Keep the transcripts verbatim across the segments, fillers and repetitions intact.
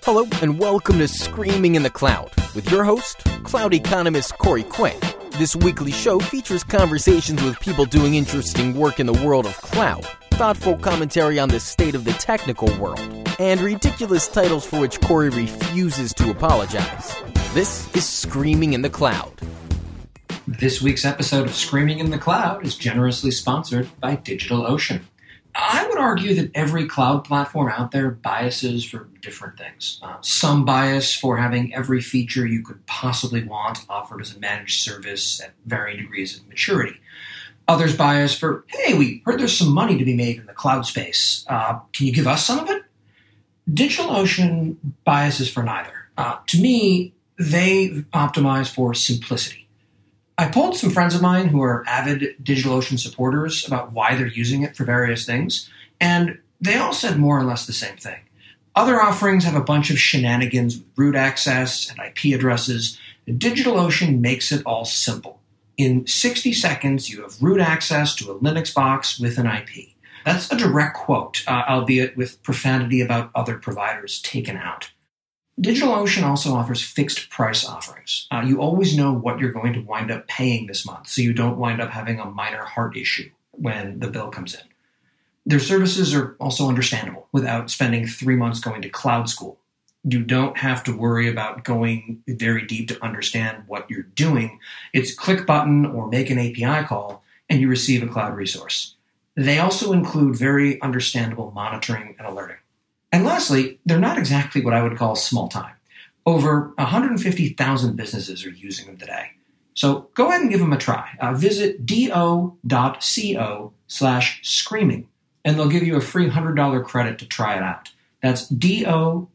Hello, and welcome to Screaming in the Cloud with your host, cloud economist Corey Quinn. This weekly show features conversations with people doing interesting work in the world of cloud, thoughtful commentary on the state of the technical world, and ridiculous titles for which Corey refuses to apologize. This is Screaming in the Cloud. This week's episode of Screaming in the Cloud is generously sponsored by DigitalOcean. I would argue that every cloud platform out there biases for different things. Uh, some bias for having every feature you could possibly want offered as a managed service at varying degrees of maturity. Others bias for, hey, we heard there's some money to be made in the cloud space. Uh, can you give us some of it? DigitalOcean biases for neither. Uh, to me, they optimize for simplicity. I polled some friends of mine who are avid DigitalOcean supporters about why they're using it for various things, and they all said more or less the same thing. Other offerings have a bunch of shenanigans with root access and I P addresses. DigitalOcean makes it all simple. In sixty seconds, you have root access to a Linux box with an I P. That's a direct quote, uh, albeit with profanity about other providers taken out. DigitalOcean also offers fixed price offerings. Uh, you always know what you're going to wind up paying this month, so you don't wind up having a minor heart issue when the bill comes in. Their services are also understandable without spending three months going to cloud school. You don't have to worry about going very deep to understand what you're doing. It's click button or make an A P I call, and you receive a cloud resource. They also include very understandable monitoring and alerting. And lastly, they're not exactly what I would call small time. Over one hundred fifty thousand businesses are using them today. So go ahead and give them a try. Uh, visit do.co slash screaming, and they'll give you a free one hundred dollars credit to try it out. That's do.co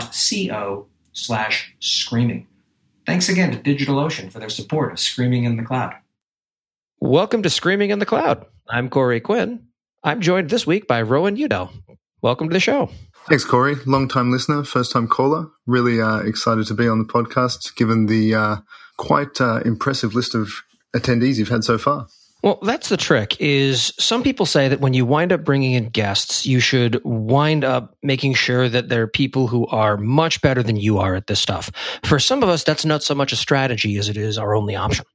slash screaming. Thanks again to DigitalOcean for their support of Screaming in the Cloud. Welcome to Screaming in the Cloud. I'm Corey Quinn. I'm joined this week by Rowan Udell. Welcome to the show. Thanks, Corey. Long-time listener, first-time caller. Really uh, excited to be on the podcast, given the uh, quite uh, impressive list of attendees you've had so far. Well, that's the trick, is some people say that when you wind up bringing in guests, you should wind up making sure that they're people who are much better than you are at this stuff. For some of us, that's not so much a strategy as it is our only option.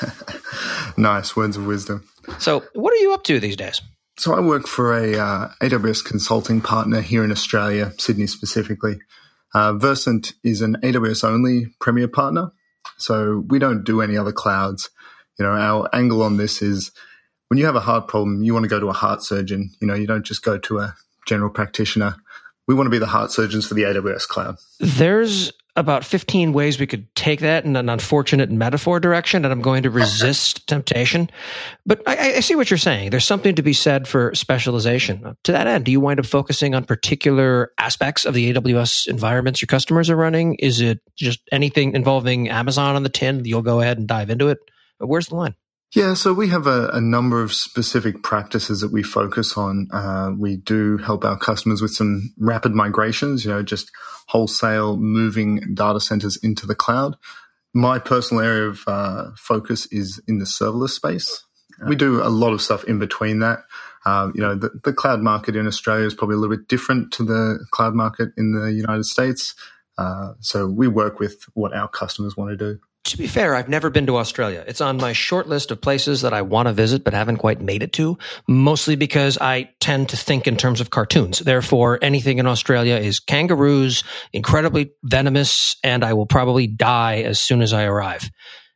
Nice words of wisdom. So what are you up to these days? So I work for a uh, A W S consulting partner here in Australia, Sydney specifically. Uh, Versant is an A W S-only premier partner, so we don't do any other clouds. You know, our angle on this is when you have a heart problem, you want to go to a heart surgeon. You know, you don't just go to a general practitioner. We want to be the heart surgeons for the A W S cloud. There's about fifteen ways we could take that in an unfortunate metaphor direction, and I'm going to resist temptation. But I, I see what you're saying. There's something to be said for specialization. To that end, do you wind up focusing on particular aspects of the A W S environments your customers are running? Is it just anything involving Amazon on the tin? You'll go ahead and dive into it? But where's the line? Yeah, so we have a, a number of specific practices that we focus on. Uh, we do help our customers with some rapid migrations, you know, just wholesale moving data centers into the cloud. My personal area of uh, focus is in the serverless space. We do a lot of stuff in between that. Uh, you know, the, the cloud market in Australia is probably a little bit different to the cloud market in the United States. Uh, so we work with what our customers want to do. To be fair, I've never been to Australia. It's on my short list of places that I want to visit but haven't quite made it to, mostly because I tend to think in terms of cartoons. Therefore, anything in Australia is kangaroos, incredibly venomous, and I will probably die as soon as I arrive.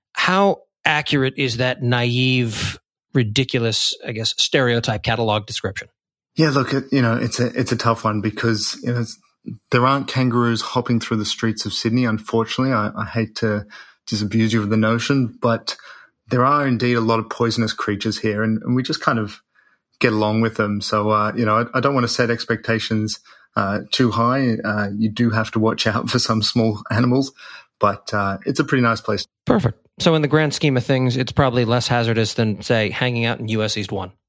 How accurate is that naive, ridiculous, I guess, stereotype catalog description? Yeah, look, it, you know, it's a it's a tough one because, you know, there aren't kangaroos hopping through the streets of Sydney, unfortunately. I, I hate to disabuse you of the notion, but there are indeed a lot of poisonous creatures here, and, and we just kind of get along with them. So, uh, you know, I, I don't want to set expectations uh, too high. Uh, you do have to watch out for some small animals, but uh, it's a pretty nice place. Perfect. So in the grand scheme of things, it's probably less hazardous than, say, hanging out in U S East one.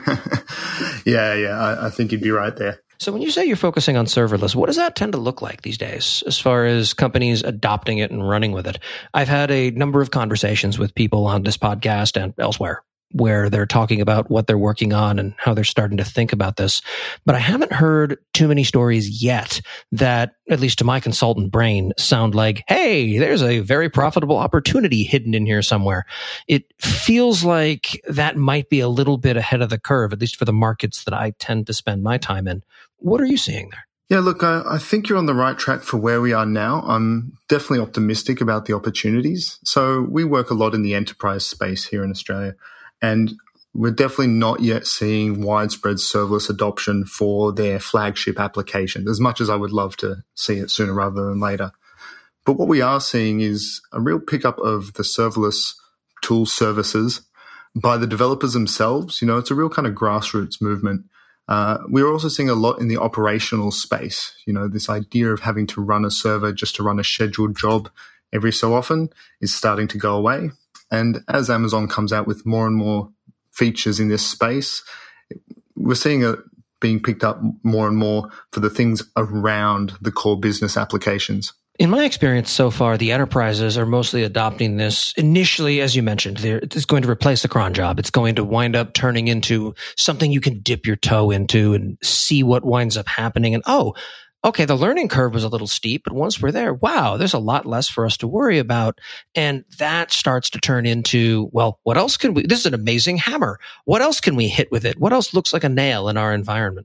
yeah, yeah, I, I think you'd be right there. So when you say you're focusing on serverless, what does that tend to look like these days as far as companies adopting it and running with it? I've had a number of conversations with people on this podcast and elsewhere where they're talking about what they're working on and how they're starting to think about this. But I haven't heard too many stories yet that, at least to my consultant brain, sound like, hey, there's a very profitable opportunity hidden in here somewhere. It feels like that might be a little bit ahead of the curve, at least for the markets that I tend to spend my time in. What are you seeing there? Yeah, look, I, I think you're on the right track for where we are now. I'm definitely optimistic about the opportunities. So we work a lot in the enterprise space here in Australia, and we're definitely not yet seeing widespread serverless adoption for their flagship applications, as much as I would love to see it sooner rather than later. But what we are seeing is a real pickup of the serverless tool services by the developers themselves. You know, it's a real kind of grassroots movement. Uh, we're also seeing a lot in the operational space. You know, this idea of having to run a server just to run a scheduled job every so often is starting to go away. And as Amazon comes out with more and more features in this space, we're seeing it being picked up more and more for the things around the core business applications. In my experience so far, the enterprises are mostly adopting this initially, as you mentioned. It's going to replace the cron job. It's going to wind up turning into something you can dip your toe into and see what winds up happening. And, oh, okay, the learning curve was a little steep, but once we're there, wow, there's a lot less for us to worry about. And that starts to turn into, well, what else can we, this is an amazing hammer. What else can we hit with it? What else looks like a nail in our environment?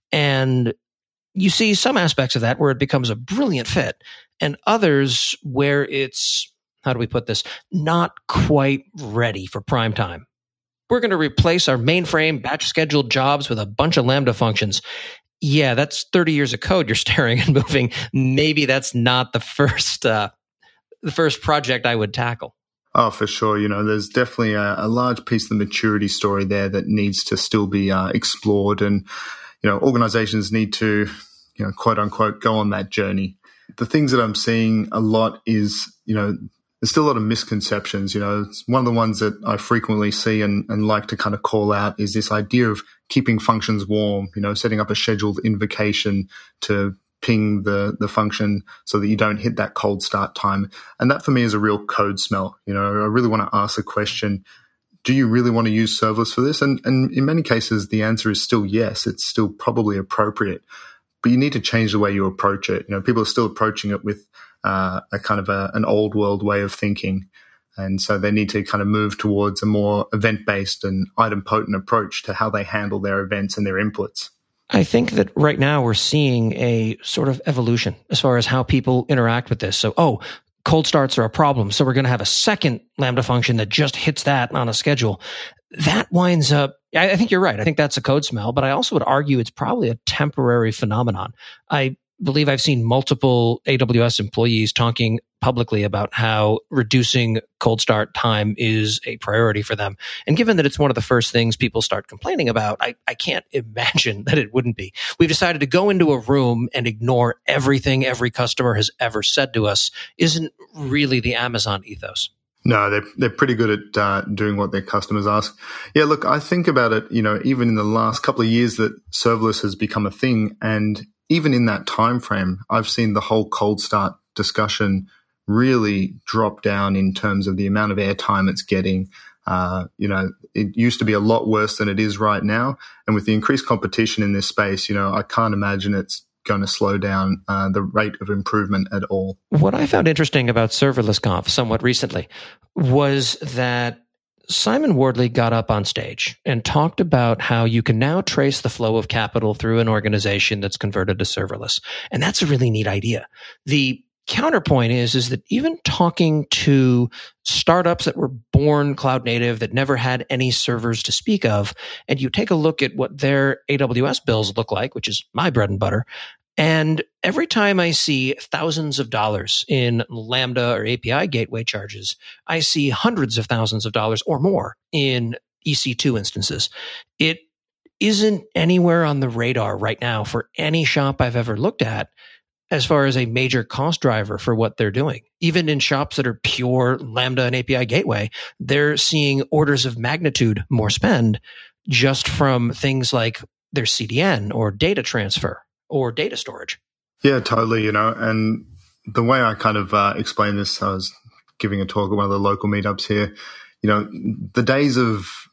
And you see some aspects of that where it becomes a brilliant fit, and others where it's, how do we put this, not quite ready for prime time. We're going to replace our mainframe batch scheduled jobs with a bunch of Lambda functions. Yeah, that's thirty years of code you're staring and moving. Maybe that's not the first, uh, the first project I would tackle. Oh, for sure. You know, there's definitely a, a large piece of the maturity story there that needs to still be uh, explored. And, you know, organizations need to, you know, quote unquote, go on that journey. The things that I'm seeing a lot is, you know, there's still a lot of misconceptions. You know, it's one of the ones that I frequently see and, and like to kind of call out is this idea of keeping functions warm, you know, setting up a scheduled invocation to ping the, the function so that you don't hit that cold start time. And that for me is a real code smell. You know, I really want to ask the question, do you really want to use serverless for this? And, and in many cases, the answer is still yes. It's still probably appropriate. But you need to change the way you approach it. You know, people are still approaching it with uh, a kind of a, an old world way of thinking. And so they need to kind of move towards a more event-based and item-potent approach to how they handle their events and their inputs. I think that right now we're seeing a sort of evolution as far as how people interact with this. So, oh, cold starts are a problem, so we're going to have a second Lambda function that just hits that on a schedule. That winds up, I think you're right. I think that's a code smell, but I also would argue it's probably a temporary phenomenon. I believe I've seen multiple A W S employees talking publicly about how reducing cold start time is a priority for them. And given that it's one of the first things people start complaining about, I, I can't imagine that it wouldn't be. We've decided to go into a room and ignore everything every customer has ever said to us isn't really the Amazon ethos. No, they're they're pretty good at uh, doing what their customers ask. Yeah, look, I think about it, you know, even in the last couple of years that serverless has become a thing, and even in that time frame, I've seen the whole cold start discussion really drop down in terms of the amount of airtime it's getting. Uh, you know, it used to be a lot worse than it is right now, and with the increased competition in this space, you know, I can't imagine it's going to slow down uh, the rate of improvement at all. What I found interesting about Serverless Conf somewhat recently was that Simon Wardley got up on stage and talked about how you can now trace the flow of capital through an organization that's converted to serverless. And that's a really neat idea. The counterpoint is, is that even talking to startups that were born cloud native, that never had any servers to speak of, and you take a look at what their A W S bills look like, which is my bread and butter, and every time I see thousands of dollars in Lambda or A P I gateway charges, I see hundreds of thousands of dollars or more in E C two instances. It isn't anywhere on the radar right now for any shop I've ever looked at as far as a major cost driver for what they're doing. Even in shops that are pure Lambda and A P I gateway, they're seeing orders of magnitude more spend just from things like their C D N or data transfer or data storage. Yeah, totally. You know, and the way I kind of uh, explain this, I was giving a talk at one of the local meetups here. You know, the days of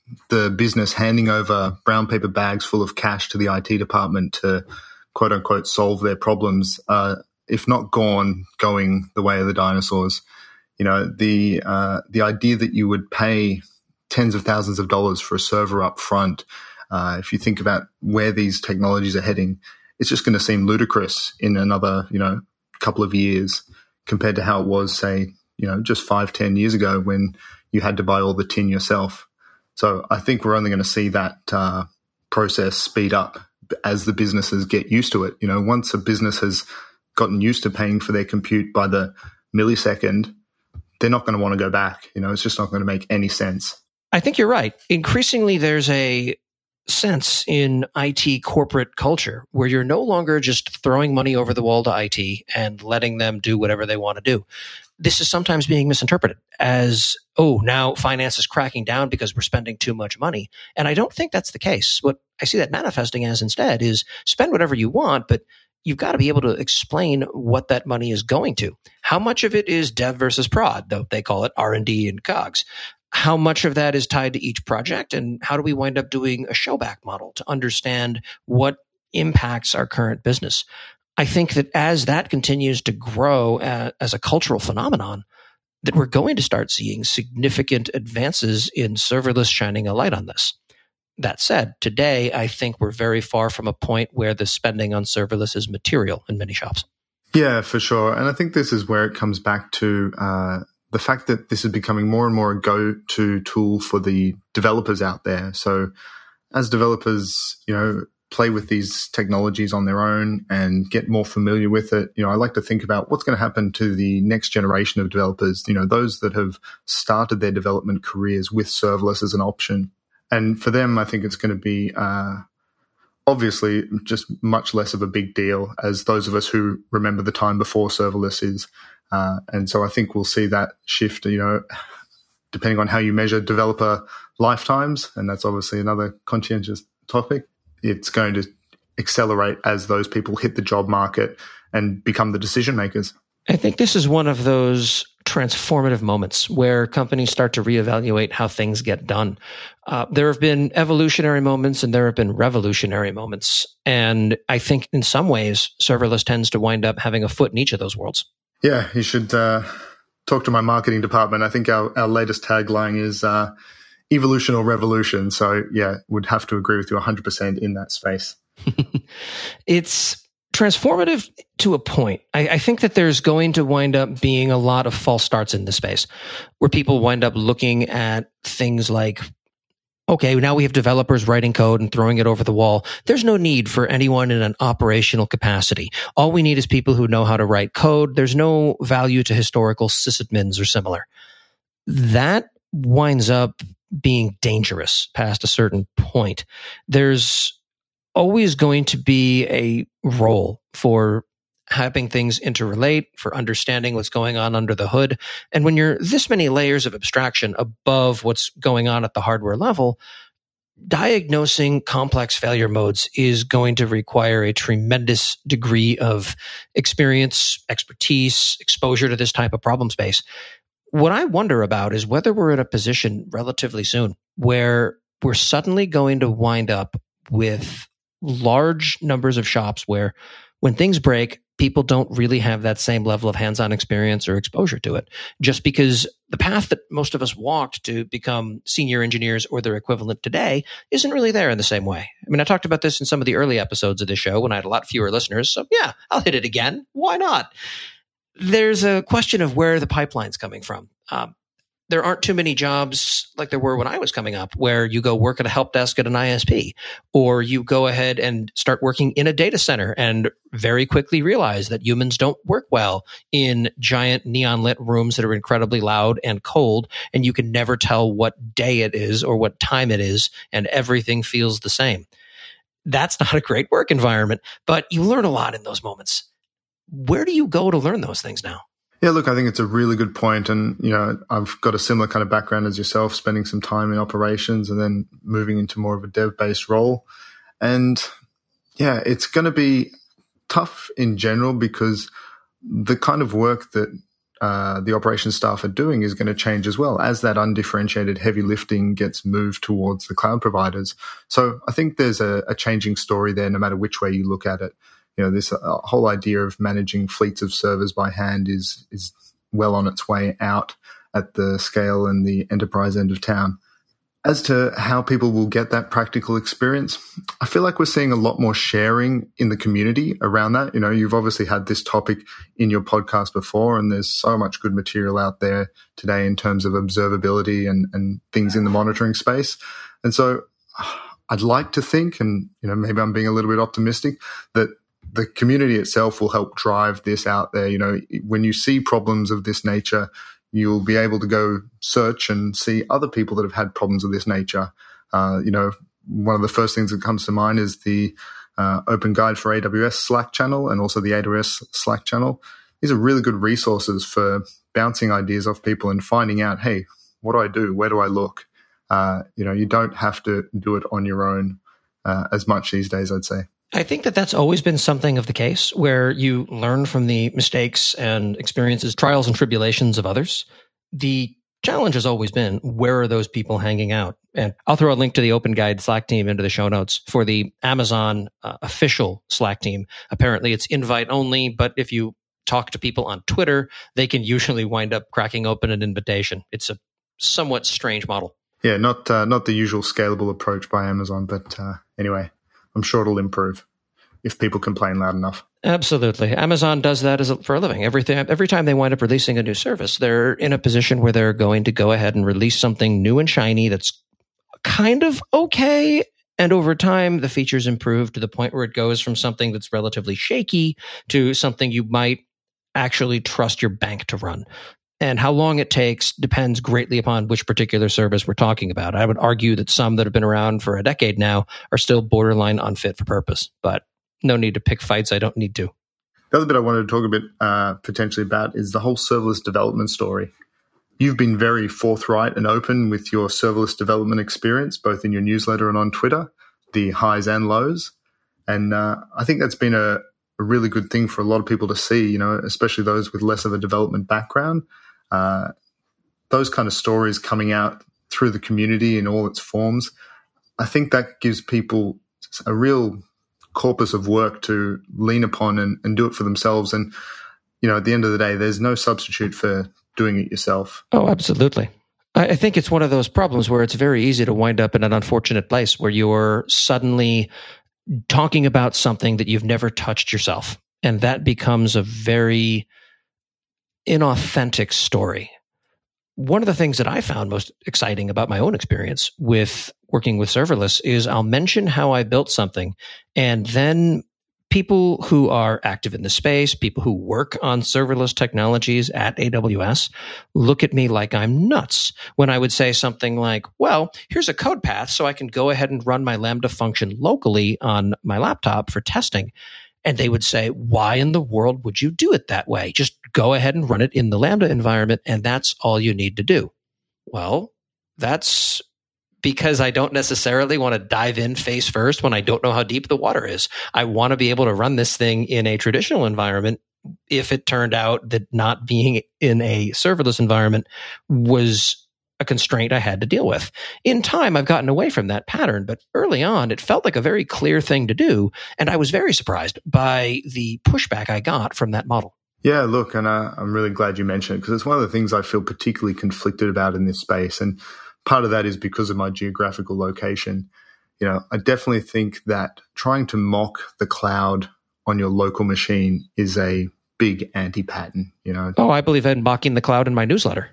the business handing over brown paper bags full of cash to the I T department to quote unquote solve their problems, uh, if not gone, going the way of the dinosaurs. You know, the uh, the idea that you would pay tens of thousands of dollars for a server up front, uh, if you think about where these technologies are heading, it's just going to seem ludicrous in another, you know, couple of years compared to how it was, say, you know, just five, ten years ago when you had to buy all the tin yourself. So I think we're only going to see that uh, process speed up as the businesses get used to it. You know, once a business has gotten used to paying for their compute by the millisecond, they're not going to want to go back. You know, it's just not going to make any sense. I think you're right. Increasingly, there's a sense in I T corporate culture where you're no longer just throwing money over the wall to I T and letting them do whatever they want to do. This is sometimes being misinterpreted as, oh, now finance is cracking down because we're spending too much money. And I don't think that's the case. What I see that manifesting as instead is spend whatever you want, but you've got to be able to explain what that money is going to. How much of it is dev versus prod, though they call it R and D and COGS? How much of that is tied to each project? And how do we wind up doing a showback model to understand what impacts our current business? I think that as that continues to grow uh, as a cultural phenomenon, that we're going to start seeing significant advances in serverless shining a light on this. That said, today, I think we're very far from a point where the spending on serverless is material in many shops. Yeah, for sure. And I think this is where it comes back to uh, the fact that this is becoming more and more a go-to tool for the developers out there. So as developers, you know, play with these technologies on their own and get more familiar with it, you know, I like to think about what's going to happen to the next generation of developers, you know, those that have started their development careers with serverless as an option. And for them, I think it's going to be uh, obviously just much less of a big deal as those of us who remember the time before serverless is. Uh, and so I think we'll see that shift, you know, depending on how you measure developer lifetimes. And that's obviously another conscientious topic. It's going to accelerate as those people hit the job market and become the decision makers. I think this is one of those transformative moments where companies start to reevaluate how things get done. Uh, there have been evolutionary moments and there have been revolutionary moments. And I think in some ways, serverless tends to wind up having a foot in each of those worlds. Yeah, you should uh, talk to my marketing department. I think our, our latest tagline is uh, evolution or revolution. So yeah, would have to agree with you one hundred percent in that space. It's transformative to a point. I, I think that there's going to wind up being a lot of false starts in this space where people wind up looking at things like, okay, now we have developers writing code and throwing it over the wall. There's no need for anyone in an operational capacity. All we need is people who know how to write code. There's no value to historical sysadmins or similar. That winds up being dangerous past a certain point. There's always going to be a role for having things interrelate, for understanding what's going on under the hood. And when you're this many layers of abstraction above what's going on at the hardware level, diagnosing complex failure modes is going to require a tremendous degree of experience, expertise, exposure to this type of problem space. What I wonder about is whether we're in a position relatively soon where we're suddenly going to wind up with large numbers of shops where when things break, people don't really have that same level of hands-on experience or exposure to it, just because the path that most of us walked to become senior engineers or their equivalent today isn't really there in the same way. I mean, I talked about this in some of the early episodes of this show when I had a lot fewer listeners. So yeah, I'll hit it again. Why not? There's a question of where the pipeline's coming from. Um, there aren't too many jobs like there were when I was coming up where you go work at a help desk at an I S P, or you go ahead and start working in a data center and very quickly realize that humans don't work well in giant neon lit rooms that are incredibly loud and cold, and you can never tell what day it is or what time it is, and everything feels the same. That's not a great work environment, but you learn a lot in those moments. Where do you go to learn those things now? Yeah, look, I think it's a really good point. And, you know, I've got a similar kind of background as yourself, spending some time in operations and then moving into more of a dev-based role. And yeah, it's going to be tough in general because the kind of work that uh, the operations staff are doing is going to change as well as that undifferentiated heavy lifting gets moved towards the cloud providers. So I think there's a, a changing story there no matter which way you look at it. You know, this uh, whole idea of managing fleets of servers by hand is is well on its way out at the scale and the enterprise end of town. As to how people will get that practical experience, I feel like we're seeing a lot more sharing in the community around that. You know, you've obviously had this topic in your podcast before, and there's so much good material out there today in terms of observability and, and things in the monitoring space. And so I'd like to think, and, you know, maybe I'm being a little bit optimistic, that the community itself will help drive this out there. You know, when you see problems of this nature, you'll be able to go search and see other people that have had problems of this nature. Uh, you know, one of the first things that comes to mind is the uh, Open Guide for A W S Slack channel and also the A W S Slack channel. These are really good resources for bouncing ideas off people and finding out, hey, what do I do? Where do I look? Uh, you know, you don't have to do it on your own uh, as much these days, I'd say. I think that that's always been something of the case where you learn from the mistakes and experiences, trials and tribulations of others. The challenge has always been, where are those people hanging out? And I'll throw a link to the Open Guide Slack team into the show notes for the Amazon uh, official Slack team. Apparently it's invite only, but if you talk to people on Twitter, they can usually wind up cracking open an invitation. It's a somewhat strange model. Yeah, not uh, not the usual scalable approach by Amazon, but uh, anyway. I'm sure it'll improve if people complain loud enough. Absolutely. Amazon does that as a, for a living. Every, th- every time they wind up releasing a new service, they're in a position where they're going to go ahead and release something new and shiny that's kind of okay. And over time, the features improve to the point where it goes from something that's relatively shaky to something you might actually trust your bank to run. And how long it takes depends greatly upon which particular service we're talking about. I would argue that some that have been around for a decade now are still borderline unfit for purpose, but no need to pick fights I don't need to. The other bit I wanted to talk a bit uh, potentially about is the whole serverless development story. You've been very forthright and open with your serverless development experience, both in your newsletter and on Twitter, the highs and lows. And uh, I think that's been a, a really good thing for a lot of people to see, you know, especially those with less of a development background. Uh, those kind of stories coming out through the community in all its forms, I think that gives people a real corpus of work to lean upon and, and do it for themselves. And, you know, at the end of the day, there's no substitute for doing it yourself. Oh, absolutely. I think it's one of those problems where it's very easy to wind up in an unfortunate place where you're suddenly talking about something that you've never touched yourself. And that becomes a very inauthentic story. One of the things that I found most exciting about my own experience with working with serverless is I'll mention how I built something, and then people who are active in the space, people who work on serverless technologies at A W S, look at me like I'm nuts when I would say something like, well, here's a code path so I can go ahead and run my Lambda function locally on my laptop for testing. And they would say, why in the world would you do it that way? Just go ahead and run it in the Lambda environment, and that's all you need to do. Well, that's because I don't necessarily want to dive in face first when I don't know how deep the water is. I want to be able to run this thing in a traditional environment if it turned out that not being in a serverless environment was a constraint I had to deal with. In time, I've gotten away from that pattern, but early on, it felt like a very clear thing to do, and I was very surprised by the pushback I got from that model. Yeah, look, and uh, I'm really glad you mentioned it because it's one of the things I feel particularly conflicted about in this space, and part of that is because of my geographical location. You know, I definitely think that trying to mock the cloud on your local machine is a big anti-pattern, you know. Oh, I believe in mocking the cloud in my newsletter.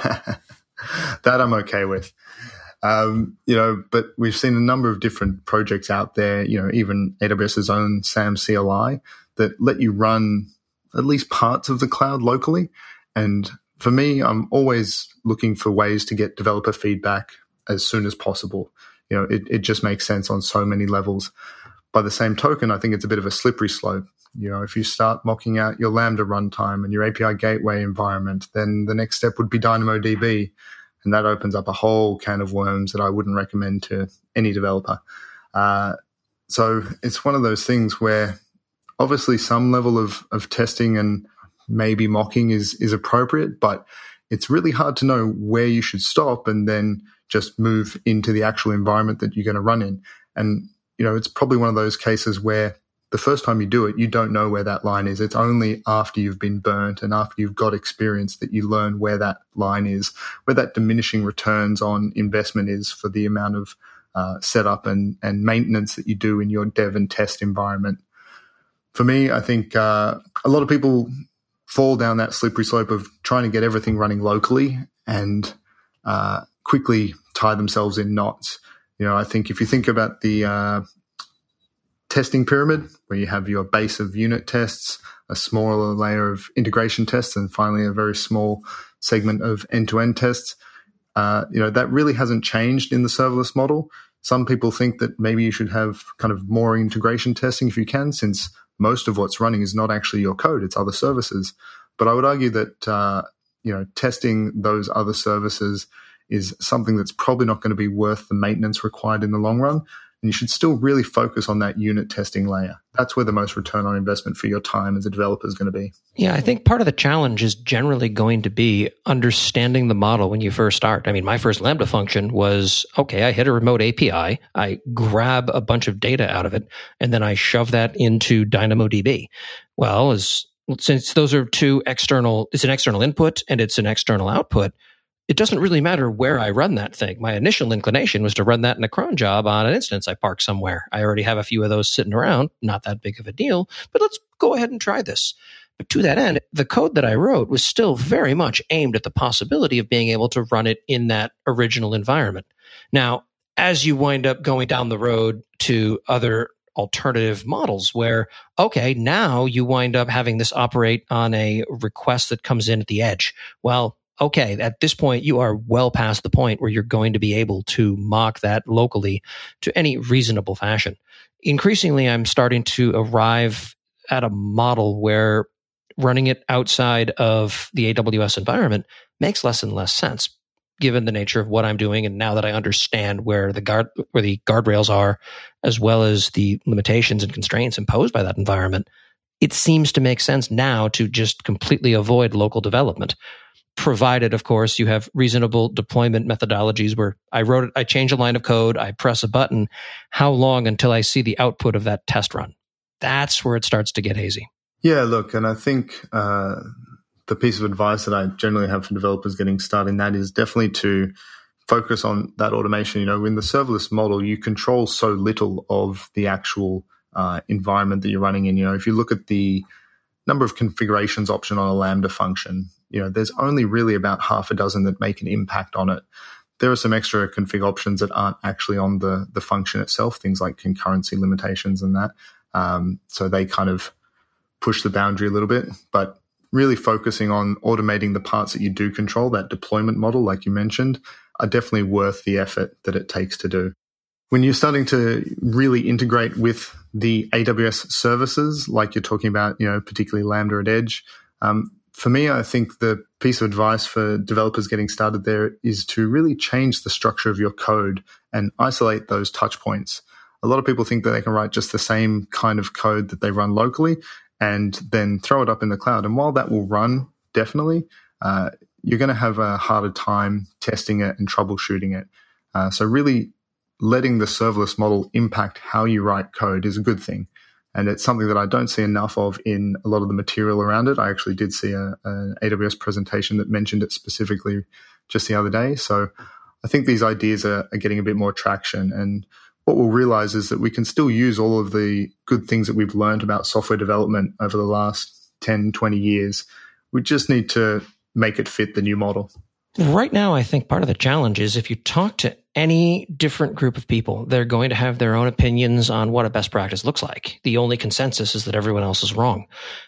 That I'm okay with. Um, you know, but we've seen a number of different projects out there, you know, even AWS's own SAM C L I that let you run at least parts of the cloud locally. And for me, I'm always looking for ways to get developer feedback as soon as possible. You know, it, it just makes sense on so many levels. By the same token, I think it's a bit of a slippery slope. You know, if you start mocking out your Lambda runtime and your A P I gateway environment, then the next step would be DynamoDB. And that opens up a whole can of worms that I wouldn't recommend to any developer. Uh, so it's one of those things where obviously some level of, of testing and maybe mocking is is appropriate, but it's really hard to know where you should stop and then just move into the actual environment that you're going to run in. And, you know, it's probably one of those cases where the first time you do it, you don't know where that line is. It's only after you've been burnt and after you've got experience that you learn where that line is, where that diminishing returns on investment is for the amount of uh, setup and, and maintenance that you do in your dev and test environment. For me, I think uh, a lot of people fall down that slippery slope of trying to get everything running locally and uh, quickly tie themselves in knots. You know, I think if you think about the uh, testing pyramid, where you have your base of unit tests, a smaller layer of integration tests, and finally a very small segment of end-to-end tests, uh, you know, that really hasn't changed in the serverless model. Some people think that maybe you should have kind of more integration testing if you can, since most of what's running is not actually your code, it's other services. But I would argue that, uh, you know, testing those other services is something that's probably not going to be worth the maintenance required in the long run. And you should still really focus on that unit testing layer. That's where the most return on investment for your time as a developer is going to be. Yeah, I think part of the challenge is generally going to be understanding the model when you first start. I mean, my first Lambda function was, okay, I hit a remote A P I, I grab a bunch of data out of it, and then I shove that into DynamoDB. Well, as, since those are two external, it's an external input and it's an external output, it doesn't really matter where I run that thing. My initial inclination was to run that in a cron job on an instance I parked somewhere. I already have a few of those sitting around, not that big of a deal, but let's go ahead and try this. But to that end, the code that I wrote was still very much aimed at the possibility of being able to run it in that original environment. Now, as you wind up going down the road to other alternative models where, okay, now you wind up having this operate on a request that comes in at the edge. Well, okay, at this point, you are well past the point where you're going to be able to mock that locally to any reasonable fashion. Increasingly, I'm starting to arrive at a model where running it outside of the A W S environment makes less and less sense, given the nature of what I'm doing. And now that I understand where the guard, where the guardrails are, as well as the limitations and constraints imposed by that environment, it seems to make sense now to just completely avoid local development. Provided, of course, you have reasonable deployment methodologies where I wrote it, I change a line of code, I press a button. How long until I see the output of that test run? That's where it starts to get hazy. Yeah, look, and I think uh, the piece of advice that I generally have for developers getting started in that is definitely to focus on that automation. You know, in the serverless model, you control so little of the actual uh, environment that you're running in. You know, if you look at the number of configurations option on a Lambda function, you know, there's only really about half a dozen that make an impact on it. There are some extra config options that aren't actually on the, the function itself, things like concurrency limitations and that. Um, so they kind of push the boundary a little bit, but really focusing on automating the parts that you do control, that deployment model, like you mentioned, are definitely worth the effort that it takes to do. When you're starting to really integrate with the A W S services, like you're talking about, you know, particularly Lambda at Edge, um, for me, I think the piece of advice for developers getting started there is to really change the structure of your code and isolate those touch points. A lot of people think that they can write just the same kind of code that they run locally and then throw it up in the cloud. And while that will run, definitely, uh, you're going to have a harder time testing it and troubleshooting it. Uh, so really letting the serverless model impact how you write code is a good thing. And it's something that I don't see enough of in a lot of the material around it. I actually did see a, an A W S presentation that mentioned it specifically just the other day. So I think these ideas are, are getting a bit more traction. And what we'll realize is that we can still use all of the good things that we've learned about software development over the last ten, twenty years. We just need to make it fit the new model. Right now, I think part of the challenge is if you talk to any different group of people, they're going to have their own opinions on what a best practice looks like. The only consensus is that everyone else is wrong.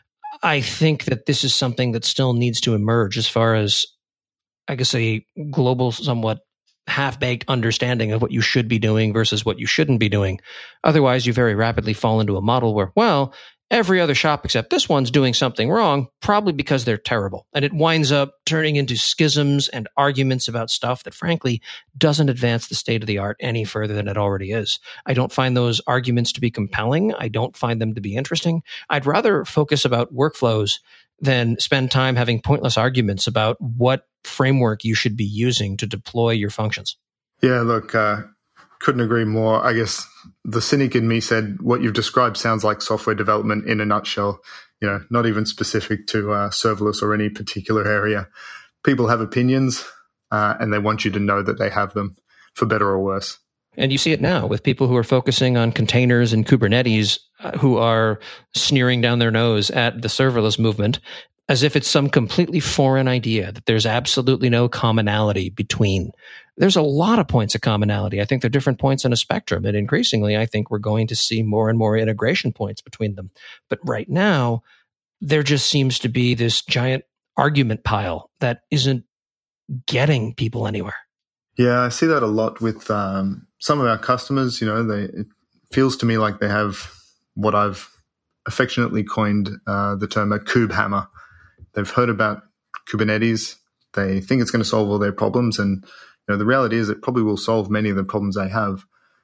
I think that this is something that still needs to emerge as far as, I guess, a global, somewhat half-baked understanding of what you should be doing versus what you shouldn't be doing. Otherwise, you very rapidly fall into a model where, well, every other shop except this one's doing something wrong, probably because they're terrible. And it winds up turning into schisms and arguments about stuff that, frankly, doesn't advance the state of the art any further than it already is. I don't find those arguments to be compelling. I don't find them to be interesting. I'd rather focus about workflows than spend time having pointless arguments about what framework you should be using to deploy your functions. Yeah, look, uh, couldn't agree more. I guess the cynic in me said what you've described sounds like software development in a nutshell, you know, not even specific to uh, serverless or any particular area. People have opinions uh, and they want you to know that they have them, for better or worse. And you see it now with people who are focusing on containers and Kubernetes, uh, who are sneering down their nose at the serverless movement as if it's some completely foreign idea, that there's absolutely no commonality between. There's a lot of points of commonality. I think they're different points in a spectrum. And increasingly, I think we're going to see more and more integration points between them. But right now, there just seems to be this giant argument pile that isn't getting people anywhere. Yeah, I see that a lot with um, some of our customers. You know, they, it feels to me like they have what I've affectionately coined uh, the term a kube hammer. They've heard about Kubernetes. They think it's going to solve all their problems. And you know, the reality is it probably will solve many of the problems they have.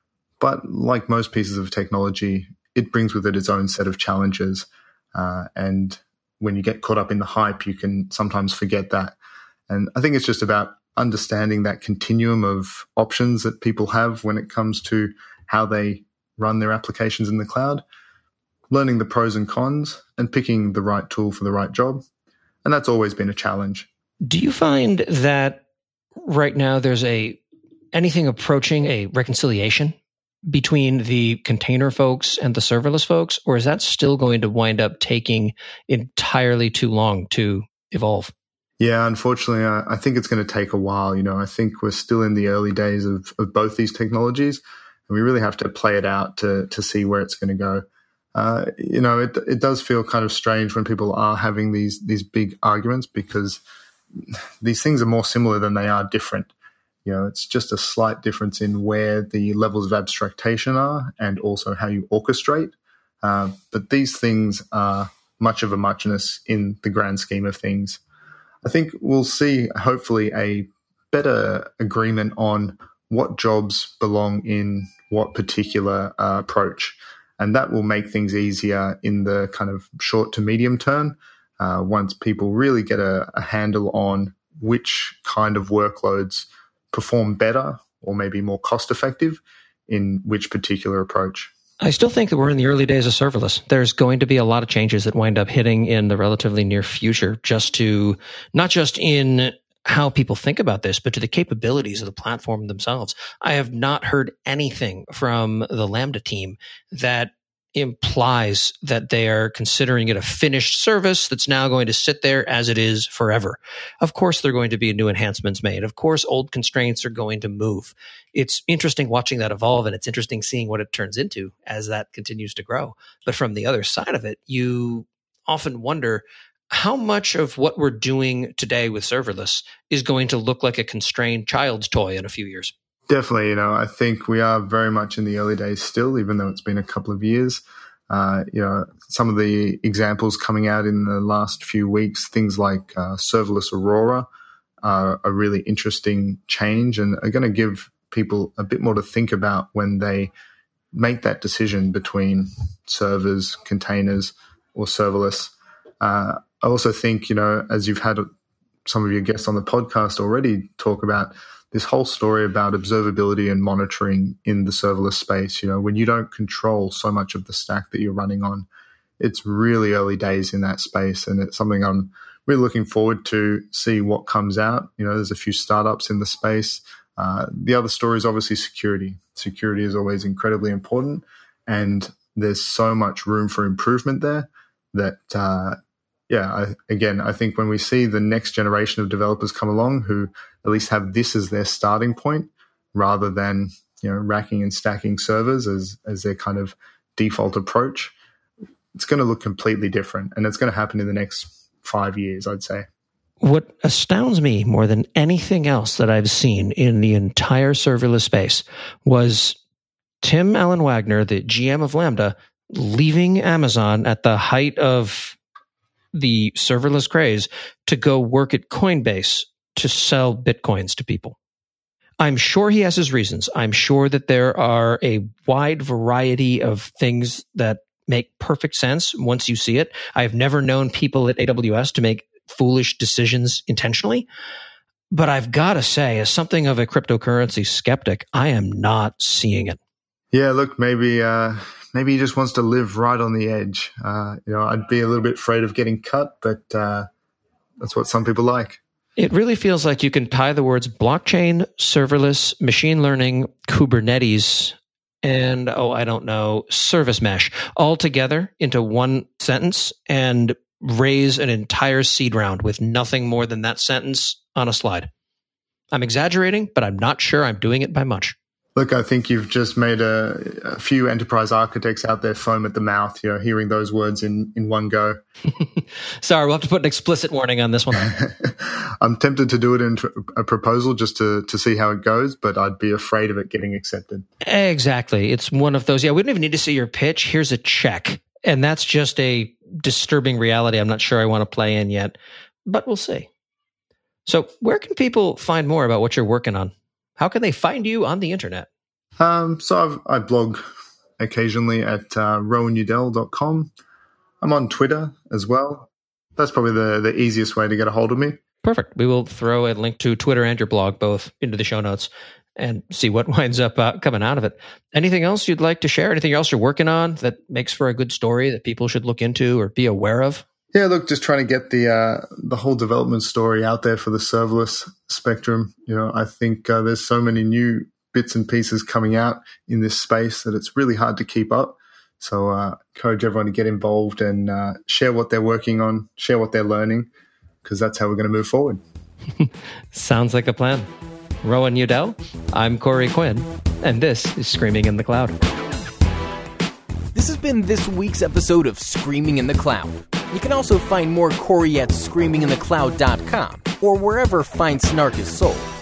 But like most pieces of technology, it brings with it its own set of challenges. Uh, and when you get caught up in the hype, you can sometimes forget that. And I think it's just about understanding that continuum of options that people have when it comes to how they run their applications in the cloud, learning the pros and cons, and picking the right tool for the right job. And that's always been a challenge. Do you find that right now there's a anything approaching a reconciliation between the container folks and the serverless folks, or is that still going to wind up taking entirely too long to evolve? Yeah, unfortunately, I, I think it's going to take a while. You know, I think we're still in the early days of, of both these technologies, and we really have to play it out to to see where it's going to go. Uh, you know, it it does feel kind of strange when people are having these these big arguments because these things are more similar than they are different. You know, it's just a slight difference in where the levels of abstraction are and also how you orchestrate. Uh, but these things are much of a muchness in the grand scheme of things. I think we'll see, hopefully, a better agreement on what jobs belong in what particular uh, approach. And that will make things easier in the kind of short to medium term uh, once people really get a, a handle on which kind of workloads perform better or maybe more cost effective in which particular approach. I still think that we're in the early days of serverless. There's going to be a lot of changes that wind up hitting in the relatively near future, just to not just in how people think about this, but to the capabilities of the platform themselves. I have not heard anything from the Lambda team that implies that they are considering it a finished service that's now going to sit there as it is forever. Of course, there are going to be new enhancements made. Of course, old constraints are going to move. It's interesting watching that evolve, and it's interesting seeing what it turns into as that continues to grow. But from the other side of it, you often wonder how much of what we're doing today with serverless is going to look like a constrained child's toy in a few years. Definitely, you know, I think we are very much in the early days still, even though it's been a couple of years. Uh, you know, some of the examples coming out in the last few weeks, things like uh, serverless Aurora are a really interesting change and are going to give people a bit more to think about when they make that decision between servers, containers, or serverless. Uh, I also think, you know, as you've had some of your guests on the podcast already talk about, this whole story about observability and monitoring in the serverless space, you know, when you don't control so much of the stack that you're running on, it's really early days in that space. And it's something I'm really looking forward to see what comes out. You know, there's a few startups in the space. Uh, the other story is obviously security. Security is always incredibly important. And there's so much room for improvement there that, uh, yeah, I, again, I think when we see the next generation of developers come along who at least have this as their starting point rather than, you know, racking and stacking servers as, as their kind of default approach, it's going to look completely different. And it's going to happen in the next five years, I'd say. What astounds me more than anything else that I've seen in the entire serverless space was Tim Allen Wagner, the G M of Lambda, leaving Amazon at the height of the serverless craze to go work at Coinbase to sell Bitcoins to people. I'm sure he has his reasons. I'm sure that there are a wide variety of things that make perfect sense once you see it. I've never known people at A W S to make foolish decisions intentionally. But I've got to say, as something of a cryptocurrency skeptic, I am not seeing it. Yeah, look, maybe uh, maybe he just wants to live right on the edge. Uh, you know, I'd be a little bit afraid of getting cut, but uh, that's what some people like. It really feels like you can tie the words blockchain, serverless, machine learning, Kubernetes, and, oh, I don't know, service mesh all together into one sentence and raise an entire seed round with nothing more than that sentence on a slide. I'm exaggerating, but I'm not sure I'm doing it by much. Look, I think you've just made a, a few enterprise architects out there foam at the mouth, you know, hearing those words in, in one go. Sorry, we'll have to put an explicit warning on this one. I'm tempted to do it in a proposal just to, to see how it goes, but I'd be afraid of it getting accepted. Exactly. It's one of those, yeah, we don't even need to see your pitch. Here's a check. And that's just a disturbing reality I'm not sure I want to play in yet, but we'll see. So where can people find more about what you're working on? How can they find you on the internet? Um, so I've, I blog occasionally at uh, rowan udell dot com. I'm on Twitter as well. That's probably the, the easiest way to get a hold of me. Perfect. We will throw a link to Twitter and your blog both into the show notes and see what winds up uh, coming out of it. Anything else you'd like to share? Anything else you're working on that makes for a good story that people should look into or be aware of? Yeah, look, just trying to get the uh, the whole development story out there for the serverless spectrum. You know, I think uh, there's so many new bits and pieces coming out in this space that it's really hard to keep up. So uh, encourage everyone to get involved and uh, share what they're working on, share what they're learning, because that's how we're going to move forward. Sounds like a plan. Rowan Udell, I'm Corey Quinn, and this is Screaming in the Cloud. This has been this week's episode of Screaming in the Cloud. You can also find more Corey at screaming in the cloud dot com or wherever fine snark is sold.